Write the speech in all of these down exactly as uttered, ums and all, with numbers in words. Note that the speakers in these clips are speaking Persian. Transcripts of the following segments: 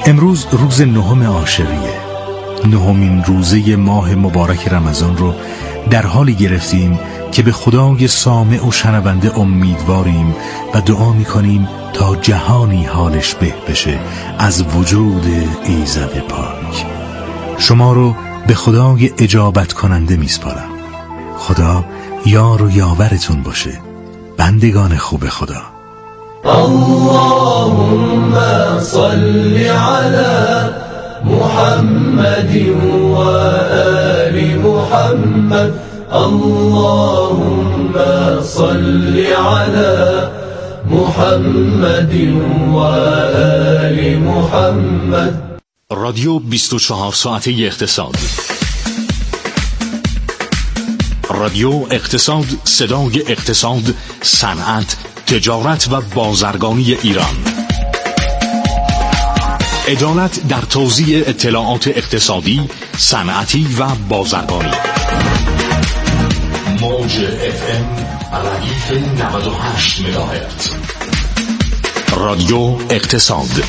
امروز روز نهم عاشریه، نهمین روزه ماه مبارک رمضان رو در حالی گرفتیم که به خدای سامع و شنونده امیدواریم و دعا میکنیم تا جهانی حالش به بشه از وجود ایزد پاک. شما رو به خدای اجابت کننده میسپارم. خدا یار و یاورتون باشه، بندگان خوب خدا. اللهم صل على محمد و آل محمد. اللهم صل على محمد و آل محمد. رادیو بیست و چهار ساعته اقتصاد. رادیو اقتصاد، صدای اقتصاد، صنعت، تجارت و بازرگانی ایران. عدالت در توزیع اطلاعات اقتصادی، صنعتی و بازرگانی. موج اف ام ردیف نود و هشت مگاهرتز. رادیو اقتصاد.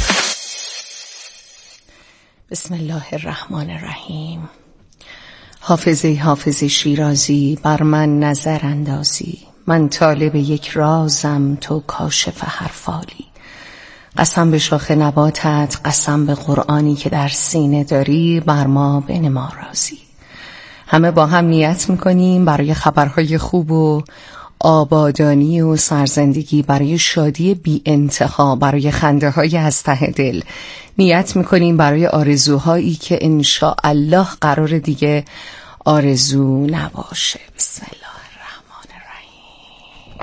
بسم الله الرحمن الرحیم. حافظی حافظی شیرازی بر من نظر اندازی، من طالب یک رازم تو کاشف هر فالی. قسم به شاخ نباتت، قسم به قرآنی که در سینه داری، بر ما بنما رازی. همه با هم نیت میکنیم برای خبرهای خوب و آبادانی و سرزندگی، برای شادی بی انتها، برای خنده های از ته دل. نیت میکنیم برای آرزوهایی که انشاء الله قرار دیگه آرزو نباشه. بسم الله الرحمن الرحیم.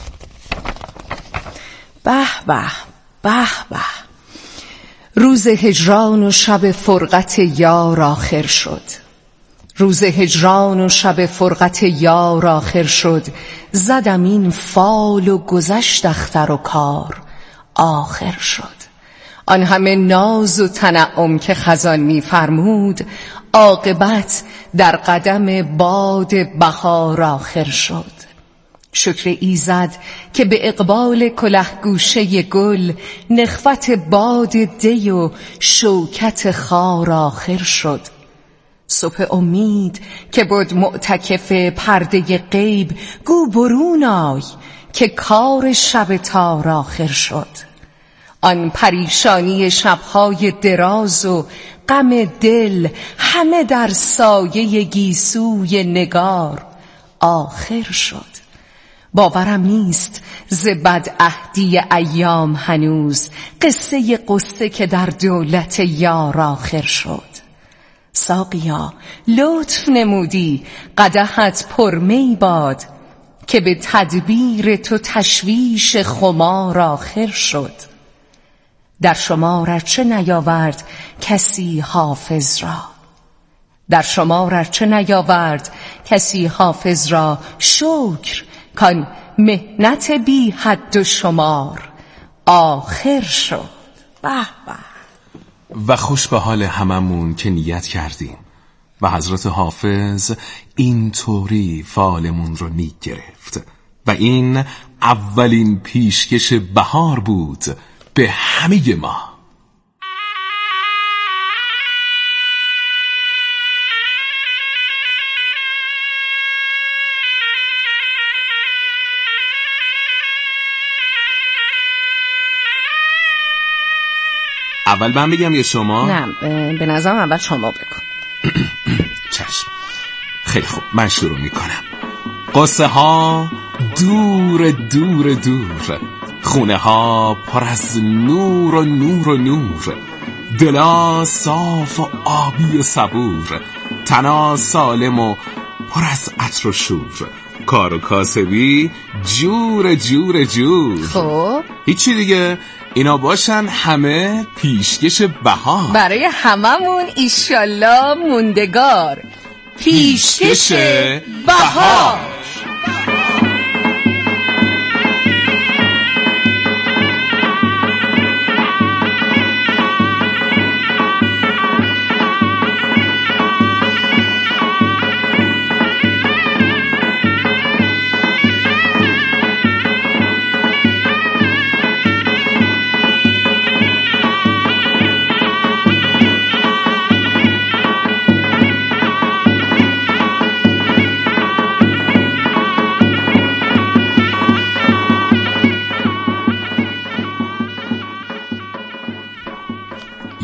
به به به به، روز هجران و شب فرقت یار آخر شد. روز هجران و شب فرقت یار آخر شد، زدم این فال و گذشت اختر و کار آخر شد. آن همه ناز و تنعم که خزان می فرمود، عاقبت در قدم باد بهار آخر شد. شکر ایزد که به اقبال کلهگوشه گل، نخوت باد دی و شوکت خار آخر شد. صبح امید که بود معتکف پرده غیب، گو برون آی که کار شب تار آخر شد. آن پریشانی شبهای دراز و غم دل، همه در سایه گیسوی نگار آخر شد. باورم نیست ز بدعهدی ایام هنوز، قصه قصه که در دولت یار آخر شد. ساقیا لطف نمودی قدحت پرمی باد، که به تدبیر تو تشویش خمار آخر شد. در شمار ارچه نیاورد کسی حافظ را، در شمار ارچه نیاورد کسی حافظ را، شکر کان مهنت بی حد و شمار آخر شد. به به. و خوش به حال هممون که نیت کردیم و حضرت حافظ این طوری فالمون رو می گرفت و این اولین پیشکش بهار بود به همه ما. اول من بگم یا شما؟ نه به نظرم اول شما بکن. چشم. خیلی خوب، من شروع میکنم. قصه ها دور دور دور، خونه ها پر از نور و نور و نور، دلا صاف و آبی و صبور، تنا سالم و پر از عطر و شور، کار و کاسبی جور جور جور. خب هیچی دیگه، اینا باشن همه پیشکش بهار برای هممون ایشالله موندگار. پیشکش بهار.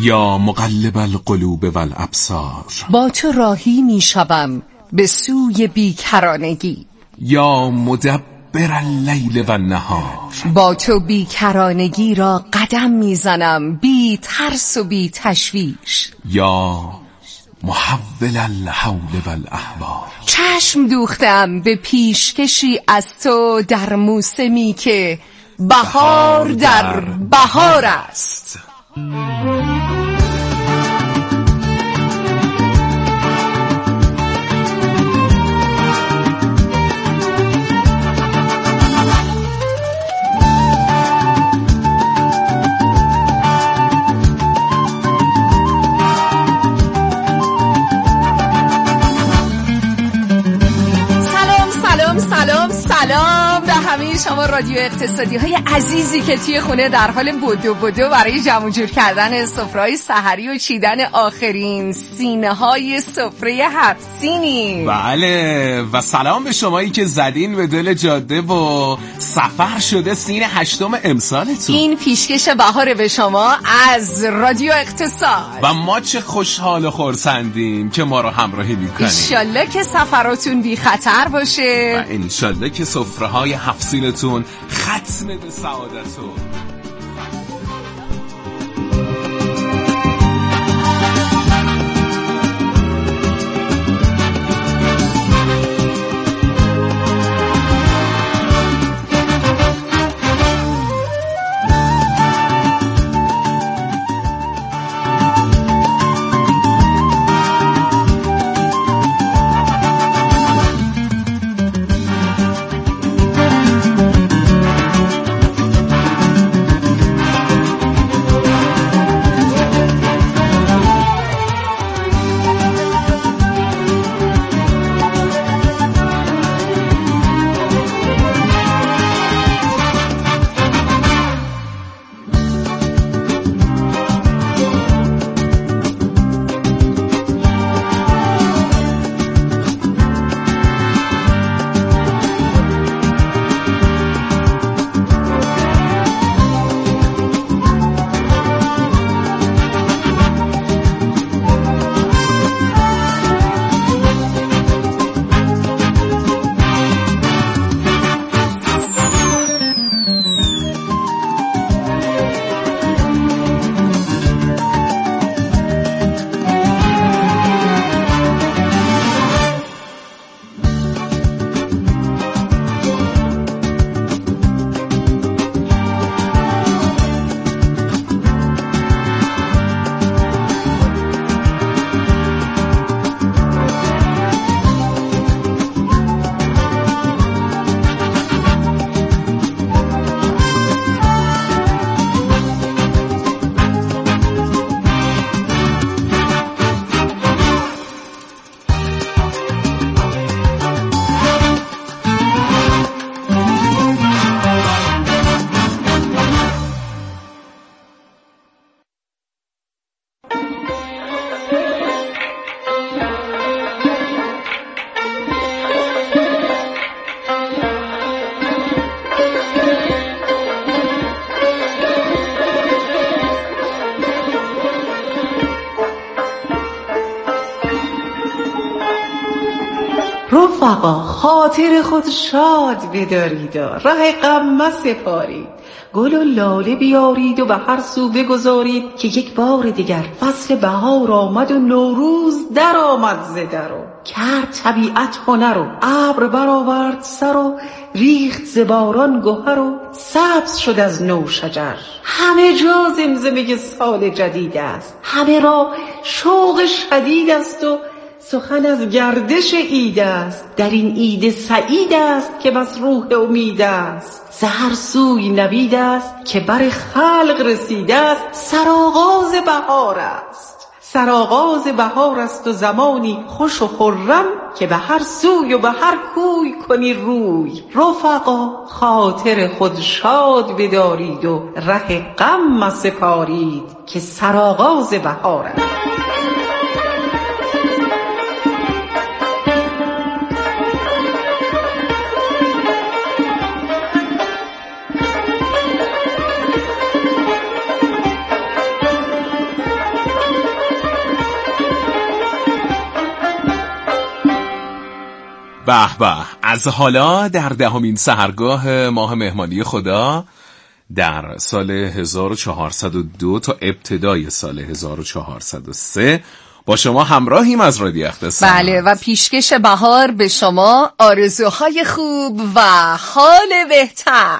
یا مقلب القلوب والابصار، با تو راهی می شوم به سوی بیکرانگی. یا مدبر اللیل و النهار، با تو بیکرانگی را قدم میزنم بی ترس و بی تشویش. یا محول الحول والاحوال، چشم دوختم به پیشکشی از تو در موسمی که بهار در بهار است. سلام سلام به همه شما رادیو اقتصادی های عزیزی که توی خونه در حال بدو بدو برای جمع جور کردن سفره‌های سحری و چیدن آخرین سینه های سفره هفت سینی. بله، و سلام به شمایی که زدین به دل جاده و سفر شده سین هشتم امسالتون. این پیشکش بهار به شما از رادیو اقتصاد و ما چه خوشحال و خرسندیم که ما رو همراهی میکنیم. انشالله که سفراتون بی خطر باشه و انشالله که سفره های هفت سینتون ختم به سعادتون. رفقا خاطر خود شاد بدارید و ره غم مسپارید، گل و لاله بیارید و به هر سو بگذارید که یک بار دیگر فصل بهار آمد و نوروز در آمد ز در و کرد طبیعت هنر و ابر برآورد سر و ریخت ز باران گهر و سبز شد از نو شجر. همه جا زمزمه سال جدید است، همه را شوق شدید است و سخن از گردش عید است. در این عید سعید است که بس روح امید است، ز هر سوی نوید است که بر خلق رسیده است. سرآغاز بهار است، سرآغاز بهار است و زمانی خوش و خرم که به هر سوی و به هر کوی کنی روی. رفقا خاطر خود شاد بدارید و ره غم مسپارید که سرآغاز بهار است. به به، از حالا در دهمین سحرگاه ماه مهمانی خدا در سال هزار و چهارصد و دو تا ابتدای سال هزار و چهارصد و سه با شما همراهیم از رادیو اقتصاد. بله، و پیشکش بهار به شما آرزوهای خوب و حال بهتر.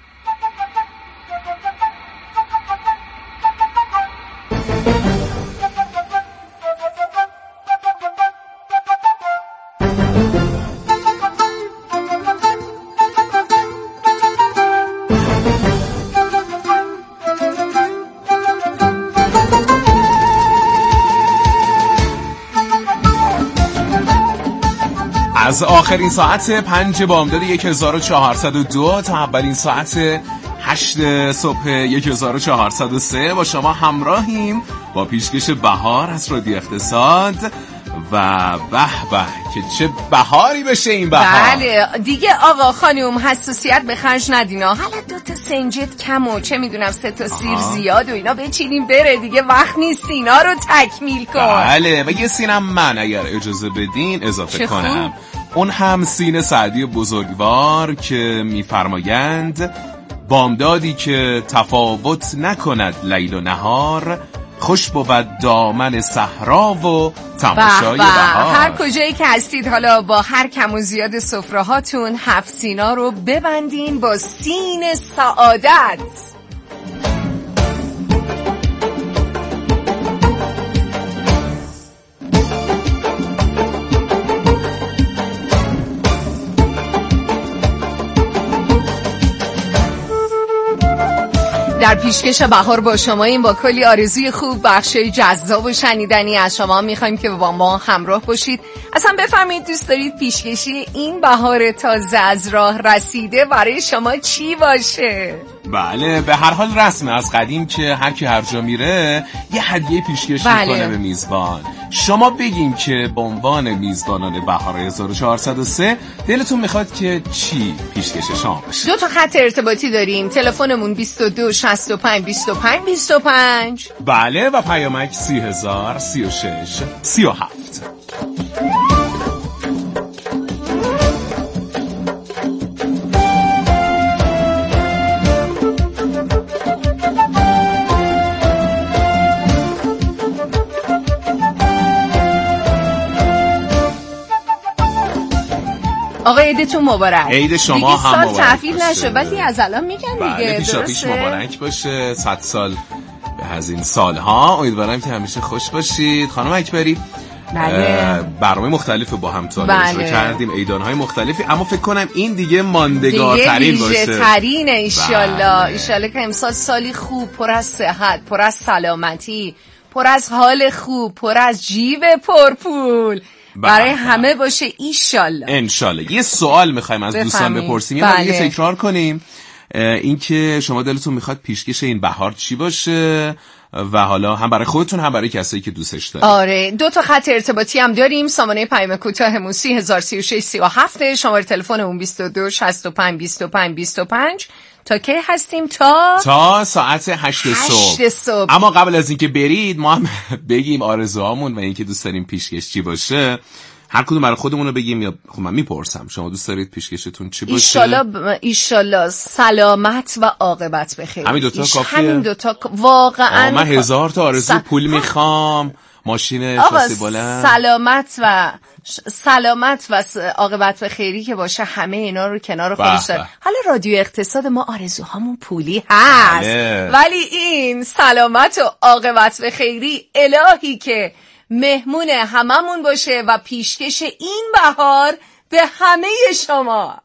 از آخرین ساعت پنج بامداد هزار و چهارصد و دو تا اولین ساعت هشت صبح هزار و چهارصد و سه با شما همراهیم با پیشکش بهار از رادیو اقتصاد. و به به که چه بهاری بشه این بهار. بله دیگه آقا خانم حساسیت به خرج ندینا. حالا دو تا سنجت کم و چه میدونم سه تا سیر زیاد و اینا بچینیم بره دیگه، وقت نیست اینا رو تکمیل کن. بله و یه سینم من اگر اجازه بدین اضافه کنم، اون هم سین سعدی بزرگوار که میفرمایند بامدادی که تفاوت نکند لیل و نهار، خوش بود دامن صحرا و تماشای بهار. هر کجایی که هستید حالا با هر کم و زیاد سفره هاتون هفت سینا رو ببندین با سین سعادت. در پیشکش بهار با شما این با کلی آرزوی خوب، بخشای جذاب و شنیدنی از شما میخوایم که با ما همراه باشید. اصلا بفرمایید دوست دارید پیشکشی این بهار تازه از راه رسیده برای شما چی باشه؟ بله به هر حال رسمه از قدیم که هر کی هر جا میره یه هدیه پیشکش بله. میکنه به میزبان. شما بگیم که به عنوان میزبانان بهار هزار و چهارصد و سه دلتون میخواد که چی پیشکش شما باشه؟ دو تا خط ارتباطی داریم، تلفنمون بیست و دو شصت و پنج بیست و پنج بیست و پنج بله و پیامک سی هزار سی و شش سی و هفت. آقا عیدتون مبارک. عید شما هم مبارک. دیگه سال تحویل نشه ولی از الان میگن دیگه. بله پیشا پیش مبارک باشه، صد سال به از این سالها. امیدوارم که همیشه خوش باشید. خانم اکبری بله. برنامه مختلف با هم تا بله. اجرا کردیم، عیدان‌های مختلفی، اما فکر کنم این دیگه ماندگارترین باشه. دیگه ترین ان شاءالله. ان شاءالله که امسال سالی خوب، پر از صحت، پر از سلامتی، پر از حال خوب، پر از جیب پرپول برای همه باشه ایشالله. انشالله. یه سوال میخوایم از دوستان بپرسیم، یه بله. یه تکرار کنیم، این که شما دلتون میخواد پیشکش این بهار چی باشه و حالا هم برای خودتون هم برای کسایی که دوستش دارید. آره دو تا خط ارتباطی هم داریم، سامانه پیام کوتاه سی هزار سی و شش سی و هفت، شماره تلفنمون بیست و دو شصت و پنج بیست و پنج بیست و پنج. تا کی هستیم؟ تا تا ساعت هشت صبح. صبح. اما قبل از اینکه برید ما هم بگیم آرزوهامون و اینکه دوست داریم پیشکش چی باشه. هر کدوم برای خودمون رو بگیم یا خب من میپرسم شما دوست دارید پیشکشتون چی باشه؟ ایشالله ایشالله سلامت و عاقبت بخیر. همین دوتا کافیه؟ همین دوتا واقعا. من هزار تا آرزو س... پول میخوام، ماشین شاسی بلند، سلامت و سلامت و عاقبت بخیری که باشه، همه اینا رو کنار خودش داره. حالا رادیو اقتصاد ما آرزوهامون پولی هست بله. ولی این سلامت و عاقبت بخیری الهی که مهمون هممون باشه و پیشکش این بهار به همه شما.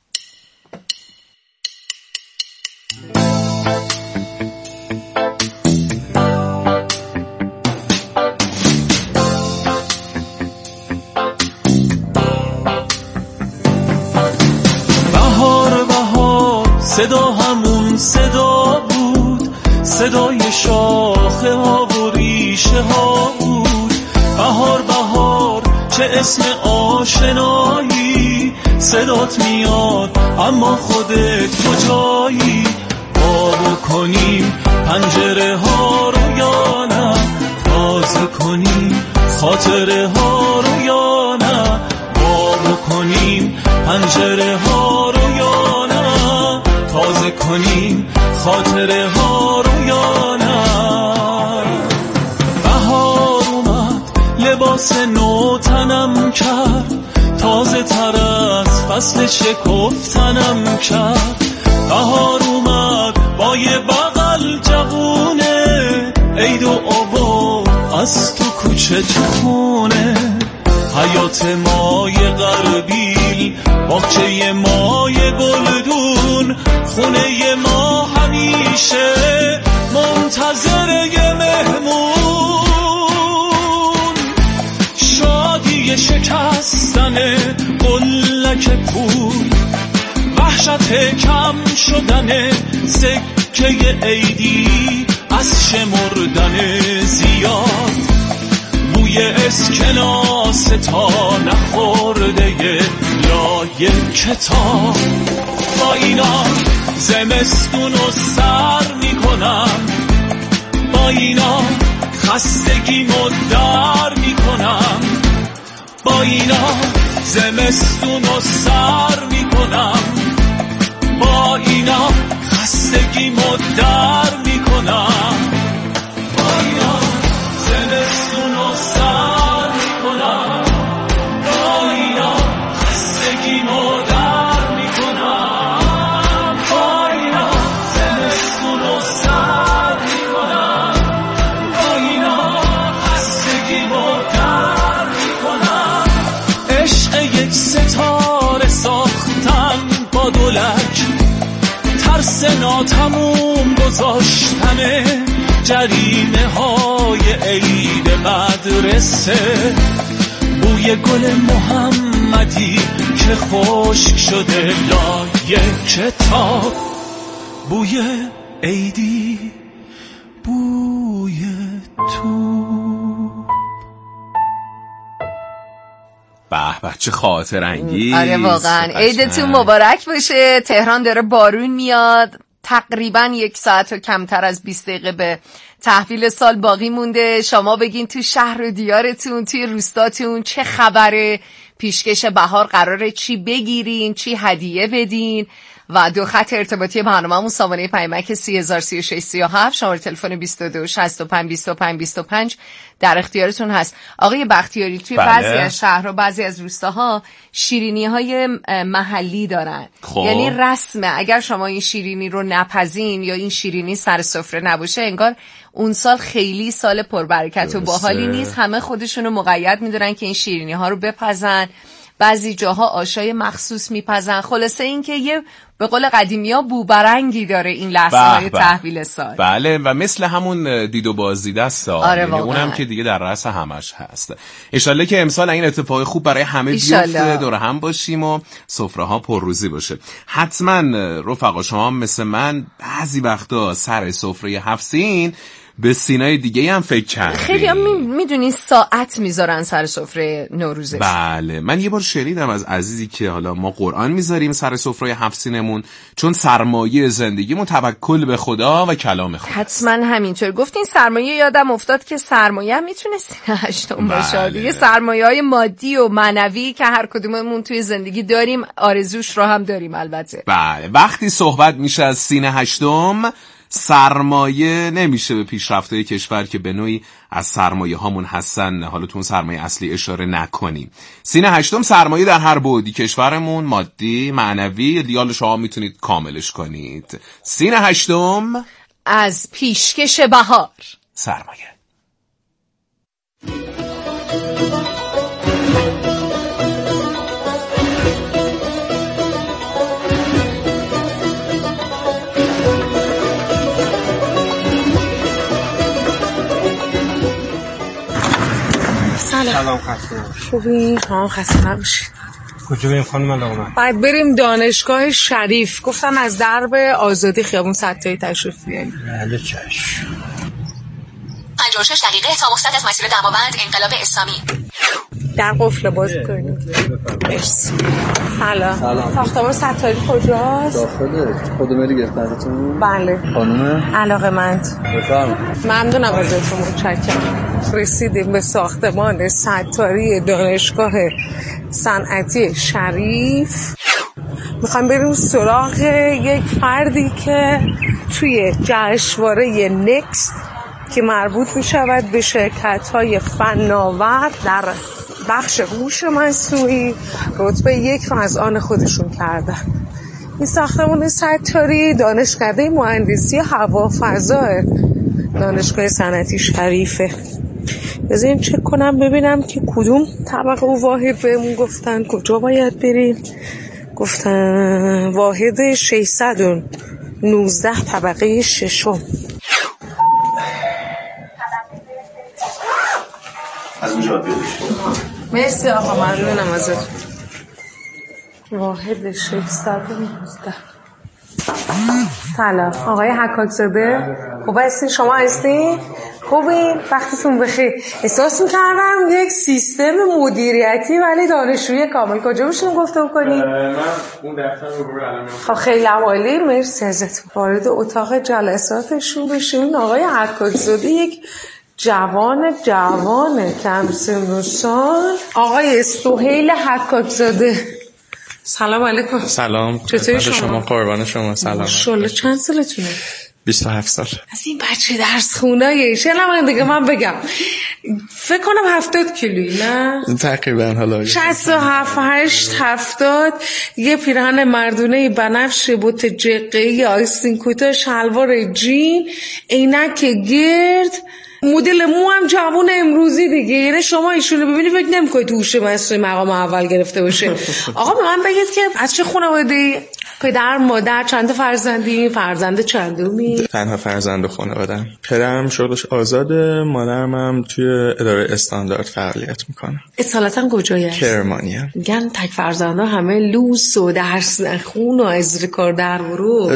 بهار بهار صدا همون صدا بود، صدای شاخه ها و ریشه ها بود. بهار بهار چه اسم آشنایی، صدات میاد اما خودت کجایی؟ بابو کنیم پنجره ها رو یا نه، تازه کنیم خاطره ها رو یا نه، بابو کنیم پنجره ها رو یا نه، تازه کنیم خاطره ها رو یا نه. بهار اومد لباس نو تنم کرد، تازه تر از فصل شکفتنم کرد. بهار اومد با یه بغل جوونه، عید و آباد از تو کوچه چخونه. حیات مای غربیل، باغچه مای گلدون، خونه ما همیشه منتظر یه مهمون. شادی شکستن قلک پول، وحشت کم شدن سکه عیدی، از شمردن زیاد بوی اسکناس تا نخورده لای کتاب. با اینا زمستون رو سر میکنم، با اینا خستگیمو در میکنم، با اینا زمستون رو سر میکنم، با اینا خستگیمو در میکنم، با اینا زمستون رو سر میکنم، با اینا خستگیمو در میکنم، با اینا زمستون رو سر میکنم، با اینا خستگیمو در میکنم. عشق یک ستاره ساختن با دولک، ترس ناتموم گذاشتن جریمه های عید مدرسه. بوی گل محمدی که خشک شده لای کتاب، بوی عیدی، بوی تو. به به چه خاطر انگیز. آره واقعا عیدتون مبارک باشه. تهران داره بارون میاد، تقریبا یک ساعت و کمتر از بیست دقیقه به تحویل سال باقی مونده. شما بگین تو شهر و دیارتون، توی روستاتون چه خبره؟ پیشکش بهار قراره چی بگیرین، چی هدیه بدین؟ و دو خط ارتباطی برنامه‌مون سامانه پیامک سی هزار سی و شش سی و هفت، شماره تلفن بیست و دو شصت و پنج بیست و پنج بیست و پنج در اختیارتون هست. آقای بختیاری، توی بله. بعضی از شهرها، بعضی از روستاها شیرینی‌های محلی دارن. خب. یعنی رسمه اگر شما این شیرینی رو نپزین یا این شیرینی سر سفره نباشه، انگار اون سال خیلی سال پربرکت و باحالی نیست. همه خودشونو مقید می‌دونن که این شیرینی‌ها رو بپزن. بعضی جاها آشای مخصوص میپزن. خلاصه این که یه به قول قدیمی‌ها بوبرنگی داره این لحظه‌های تحویل سال. بله و مثل همون دید و بازدید است. آره یعنی اونم که دیگه در رأس همش هست. انشالله که امسال این اتفاق خوب برای همه بیفته، دور هم باشیم و سفره‌ها پرروزی باشه. حتما رفقا شما مثل من بعضی وقتا سر سفره هفت سین به سینای دیگه هم فکر کردیم. خیلی هم میدونی ساعت میذارن سر سفره نوروزش. بله من یه بار شنیدم از عزیزی که حالا ما قرآن میذاریم سر سفره هفت سینمون چون سرمایه زندگیمون توکل به خدا و کلام خدا. حتما همینطور گفتین. سرمایه یادم افتاد که سرمایه هم میتونه سینه هشتم باشه. دیگه سرمایه های مادی و معنوی که هر کدوممون توی زندگی داریم، آرزوش رو هم داریم البته. بله وقتی صحبت میشه از سینه هشتم، سرمایه نمیشه به پیشرفت‌های کشور که به نوعی از سرمایه هامون هستن حالا تو اون سرمایه اصلی اشاره نکنیم. سینه هشتم سرمایه در هر بعدی کشورمون، مادی، معنوی، دیال شما میتونید کاملش کنید. سینه هشتم از پیشکش بهار. سرمایه. سلام خسته خوبی؟ ها خسته نباشی. کجا بریم خانم علامت؟ باید بریم دانشگاه شریف. گفتن از درب آزادی خیابون ستایی تشریف بیاریم. بله چشم. پنجاه و شش دقیقه تا مستد از مسیر دماوند انقلاب اسلامی. در قفل باز کنیم. مرسی. سلام. سلام. ساختمان ستاری کجاست؟ داخله. خودمه گرفتنتون؟ بله. خانم؟ علاقه‌مند. بفرمایید. ممنونم ازتون، متشکرم. رسیدیم به ساختمان ستاری دانشگاه صنعتی شریف. میخوایم بریم سراغ یک فردی که توی جشنواره نکست که مربوط میشود به شرکت‌های فناور در بخش هوش مصنوعی رتبه یک رو از آن خودشون کردن. این ساختمان ستاری دانشکده مهندسی هوافضا دانشگاه صنعتی شریفه. بذاریم چک کنم ببینم که کدوم طبقه و واحد بهمون گفتن کجا باید بریم. گفتن واحد ششصد و نوزده طبقه ششم. از اونجا بیرش. مرسی آقا، ممنونم ازت. واحد ششصد و نوزده. سلام آقای حکاک‌زاده، خوب هستین؟ شما هستین؟ خوبین؟ وقتتون بخیر. احساس می‌کردم یک سیستم مدیریتی ولی دانشجوی کامل. کجا میشیم گفته بکنیم؟ من اون دفتر رو برو الان میام. خب خیلی عالی، مرسی ازتون. وارد اتاق جلساتشون بشین. آقای حکاک‌زاده یک جوان جوان کم سن و سال، آقای سهیل حکاک‌زاده. سلام علیکم. سلام. چطوری شما؟ شما قربان شما. سلام. ماشاءالله. چند سالتونه؟ بیست و هفت سال. از این بچه درس خونایه. شلم دیگه من بگم فکر کنم هفتاد کیلویی نه؟ تقریبا حالا شصت و هفت هشت هفتاد. یه پیراهن مردونه بنفش بوت جقه‌ای آستین کوتاه شلوار جین عینک گرد. مدل مو هم جوون امروزی دیگه. یعنی شما ایشونو ببینید فکر نمی‌کنید هوش مصنوعی مقام اول گرفته باشه. آقا به من بگید که از چه خانواده‌ای؟ پدر مادر چند فرزندی؟ فرزند چندمی؟ تنها فرزند خانواده‌ام. پدرم شغلش آزاده، مادرم هم توی اداره استاندارد فعالیت میکنه. اصالتا کجایی هست؟ کرمانیه. میگن تک فرزندا همه لوس و درس نخون و از کار در برو.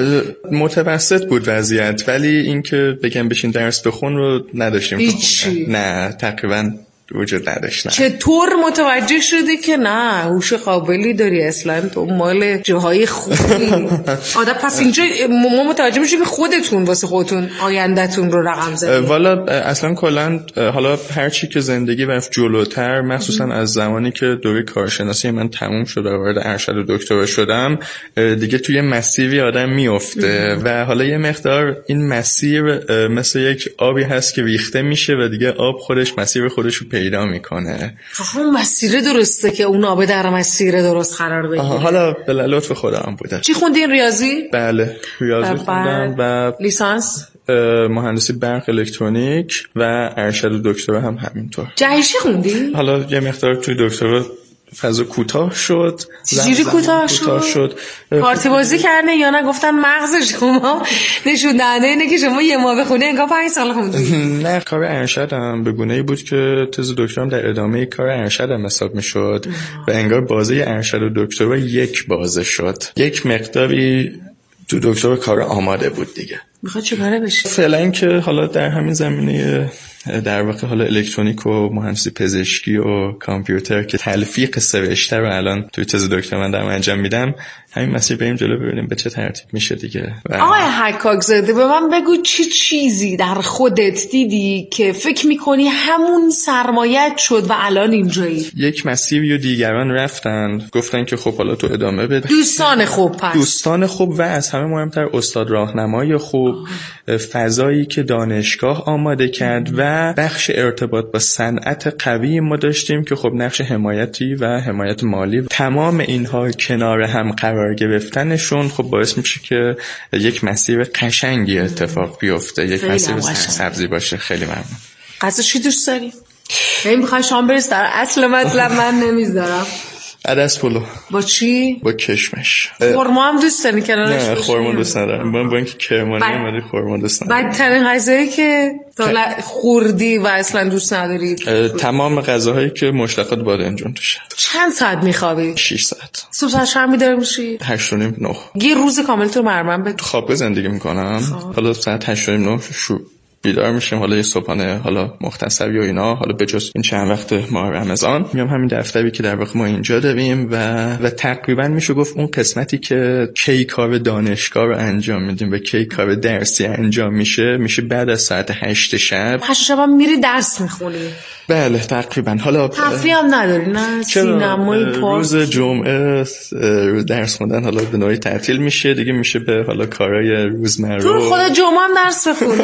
متوسط بود وضعیت، ولی اینکه بگم بشین درس بخون رو نداشتیم. هیچی؟ نه تقریبا وجود نداشت. چطور متوجه شدی که نه هوش قابلی داری اصلا تو مال جاهای خوبی آده؟ پس اینجا ما متوجه میشیم که خودتون واسه خودتون آیندهتون رو رقم زدید. والا اصلا کلا حالا هر چی که زندگی رفت جلوتر، مخصوصا از زمانی که دوره کارشناسی من تموم شد و وارد ارشد و دکترا شدم، دیگه توی مسیری آدم میفته و حالا یه مقدار این مسیر مثل یک آبی هست که ریخته میشه و دیگه آب خودش مسیر خودش رو پیدا میکنه. اون مسیر درسته که اون آب در مسیر درست قرار بگیره. حالا به لطف خودم بوده. چی خوندین؟ ریاضی؟ بله ریاضی خوندم و لیسانس مهندسی برق الکترونیک و ارشد و دکترا هم همینطور. جهشی خوندی؟ حالا یه مقدار توی دکترا فضا کوتاه شد. چجوری کوتاه شد؟ شد پارتی بازی کردن یا نه گفتن مغز شما نشون دهنده اینه که شما یه ماه بخونی انگار پنج سال خوندی؟ نه کار ارشدم به گونه‌ای بود که تز دکترام در ادامه کار ارشدم حساب میشد و انگار بازه ارشد و دکترا یک بازه شد. یک مقداری تو دکترا کار آماده بود دیگه. میخواد چه کاره بشه؟ فعلا که حالا در همین زمینه در واقع حالا الکترونیک و مهندسی پزشکی و کامپیوتر که تلفیق سرشته رو الان توی تز دکتر من دارم انجام میدم، همین مسیر بریم جلو ببینیم به چه ترتیب میشه دیگه. آقای حکاک‌زاده به من بگو چی چیزی در خودت دیدی که فکر میکنی همون سرمایه‌ات شد و الان اینجایی؟ یک مسیری و دیگران رفتن گفتن که خب حالا تو ادامه بده. دوستان خوب پس دوستان خوب و از همه مهمتر استاد راهنمای خوب، فضایی که دانشگاه آماده کرد و بخش ارتباط با صنعت قوی ما داشتیم که خب نقش حمایتی و حمایت مالی، تمام اینها کنار هم قرار گرفتنشون خب باعث میشه که یک مسیر قشنگی اتفاق بیفته، یک مسیر سبزی باشه. خیلی ممنون. غذا چی دوست داری؟ من میخوام شام برس در اصل مطلب من نمیذارم. عدس پلو. با چی؟ با کشمش. خورما هم دوست داری کنارش؟ نه خورما دوست ندارم. من با اینکه کرمانی ام ولی خورما دوست ندارم. بدترین غذایی که تا خوردی و اصلا دوست نداری؟ تمام غذاهایی که مشتقات بادمجون توشه. چند ساعت میخوابی؟ شش ساعت. صبح ساعت چند بیدار میشی؟ هشت و نیم نه. یه روز کامل تو مرمن به خواب زندگی میکنم. حالا ساعت هشت و نیم نه شو بیدار میشیم، حالا یه صبحانه حالا مختصری و اینا، حالا به جز این چند وقت ماه رمضان میام همین دفتری که در واقع ما اینجا داریم و و تقریبا میشه گفت اون قسمتی که کی کار دانشگاه رو انجام میدیم و کی کار درسی انجام میشه میشه بعد از ساعت هشت شب. هشت شب هم میری درس میخونی؟ بله تقریبا. حالا تفریح هم نداری؟ نه سینمای پارک روز جمعه درس خوندن حالا به نوعی تعطیل میشه دیگه، میشه به حالا کارهای روزمره. تو خدا جمعه هم درس بخون؟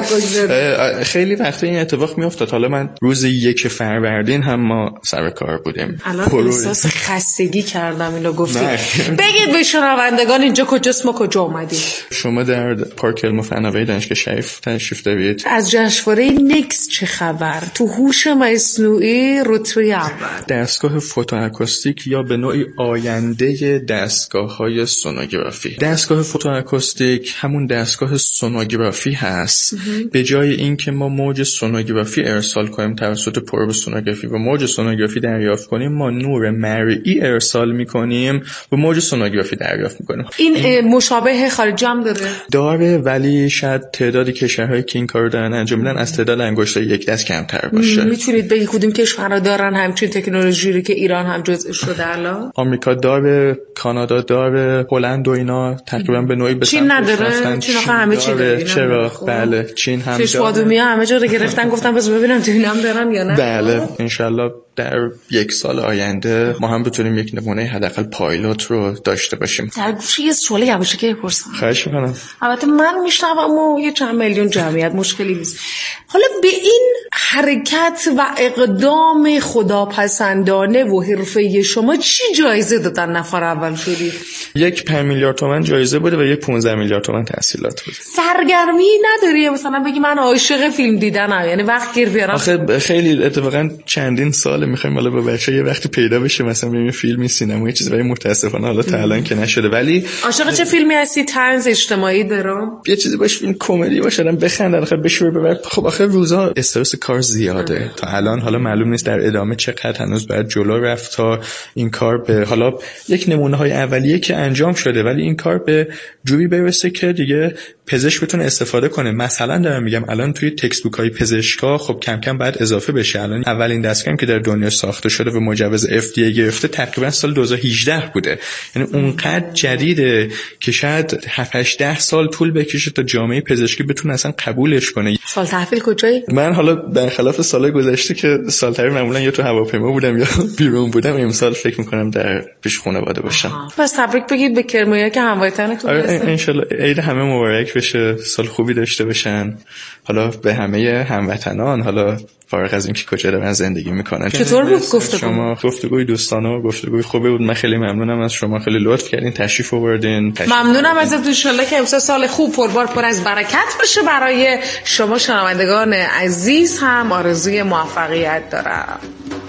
خیلی وقتا این اتفاق میافتاد. حالا من روز یک فروردین هم ما سر کار بودیم. الان احساس خستگی کردم اینو گفتی. بگید به شنوندگان اینجا کجاست، ما کجا اومدیم؟ شما در پارک علم و فناوری دانشگاه شریف تشریف دارید. از جشنواره نیکس چه خبر؟ تو هوش مصنوعی رتبه اول. دستگاه فوتواکوستیک یا به نوعی آینده دستگاه‌های سونوگرافی. دستگاه فوتواکوستیک همون دستگاه سونوگرافی هست. به جای اینکه ما موج سونوگرافی ارسال کنیم توسط پروب سونوگرافی و موج سونوگرافی دریافت کنیم، ما نور مرئی ارسال می‌کنیم و موج سونوگرافی دریافت می‌کنیم. این مشابه خارجی هم داره؟ داره، ولی شاید تعداد کشورهایی که این کارو دارن انجام میدن از تعداد انگشتای یک دست کمتر باشه. میتونید بگید کدوم کشورها دارن همچین تکنولوژی رو که ایران هم جزء شده الان؟ آمریکا داره، کانادا داره، هلند و اینا تقریبا به نوعی به چین نداره. چین آخه همه چی داره. چرا؟ بله چین هم داره. چشمادومیا همه جا رو گرفتن، گفتم بس ببینم تو اینم دارن یا نه. بله انشالله در یک سال آینده ما هم بتونیم یک نمونه حداقل پایلوت رو داشته باشیم. در گوشه یه سوالی یواشکی بپرسم. خواهش می‌کنم. البته من میشنوم و یه چند میلیون جمعیت مشکلی نیست. حالا به این حرکت و اقدام خداپسندانه و حرفه‌ای شما چی جایزه دادن نفر اول شدی؟ یک پنج میلیارد تومان جایزه بوده و یک پانزده میلیارد تومان تحصیلات بود. سرگرمی نداری مثلا بگی من عاشق فیلم دیدنم، یعنی وقت گیر بیارم؟ آخه خیلی اتفاقا چندین سال میخوایم حالا با بچه یه وقتی پیدا بشه مثلا بریم فیلمی سینمایی چیزی، ولی متاسفانه حالا تا الان که نشده. ولی عاشق چه فیلمی هستی؟ طنز اجتماعی دارم؟ یه چیزی باشه فیلم کمدی باشه آدم بخندن، آخه بشه ببر. خب آخه روزا استرس کار زیاده تا الان، حالا معلوم نیست در ادامه چقدر هنوز باید جلو رفت تا این کار به حالا یک نمونه های اولیه که انجام شده، ولی این کار به جوری برسه که دیگه پزشک بتونه استفاده کنه. مثلا دارم میگم الان توی تکست بوک های پزشکا خب کم کم باید اضافه بشه. الان اولین دستگاهی که در دنیا ساخته شده و مجوز اف دی ای گرفته تقریبا سال دو هزار و هجده بوده، یعنی اونقدر جدیده که شاید هفت هشت ده سال طول بکشه تا جامعه پزشکی بتونه اصلا قبولش کنه. سال تحویل کجایی؟ من حالا برخلاف سالهای گذشته که سال تحویل معمولا یا تو هواپیما بودم یا بیرون بودم، امسال فکر می‌کنم در پیش خانواده باشم. پس تبریک بگید به کرمانیا که هموطنتون هستن. ان شاء الله عید همه مبارک بشه، سال خوبی داشته باشن. حالا به همه هموطنان، حالا فارغ از اینکه کجا دارن زندگی میکنن. چطور بود گفتگو؟ شما گفتگوی دوستانه و گفتگوی خوبی بود. من خیلی ممنونم از شما، خیلی لطف کردین تشریف آوردین. ممنونم ازت. ان شاء الله که امسال سال خوب پربار پر از برکت باشه برای شما شنوندگان عزیز. هم آرزوی موفقیت دارم.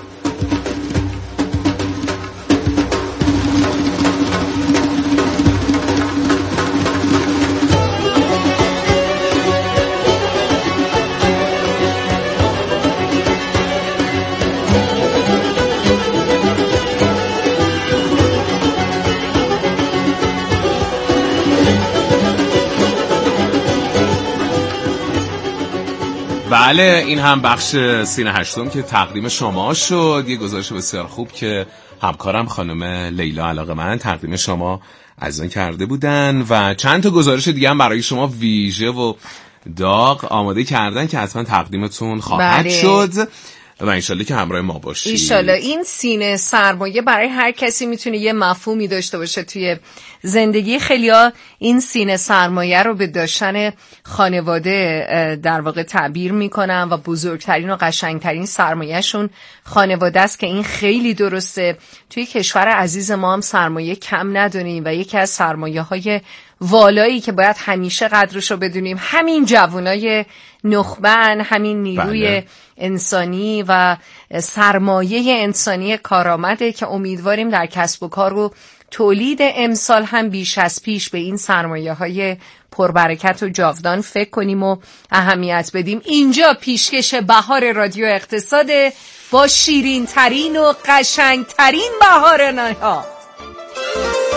بله این هم بخش سینه هشتم که تقدیم شما شد. یه گزارش بسیار خوب که همکارم خانم لیلا علاقه‌مند تقدیم شما عزیزان کرده بودن و چند تا گزارش دیگه هم برای شما ویژه و داغ آماده کردن که حتما تقدیمتون خواهد بله. شد و انشالله که همراه ما باشید. انشالله. این سینه سرمایه برای هر کسی میتونه یه مفهومی داشته باشه توی زندگی. خیلیا این سینه سرمایه رو به داشتن خانواده در واقع تعبیر میکنن و بزرگترین و قشنگترین سرمایهشون خانواده است که این خیلی درسته. توی کشور عزیز ما هم سرمایه کم ندونیم و یکی از سرمایه های والایی که باید همیشه قدرش رو بدونیم همین جوانای نخبن، همین نیروی بله. انسانی و سرمایه انسانی کارآمده که امیدواریم در کسب و کار و تولید امسال هم بیش از پیش به این سرمایه های پربرکت و جاودان فکر کنیم و اهمیت بدیم. اینجا پیشکش بهار رادیو اقتصاد با شیرین ترین و قشنگ ترین بهارن‌ها.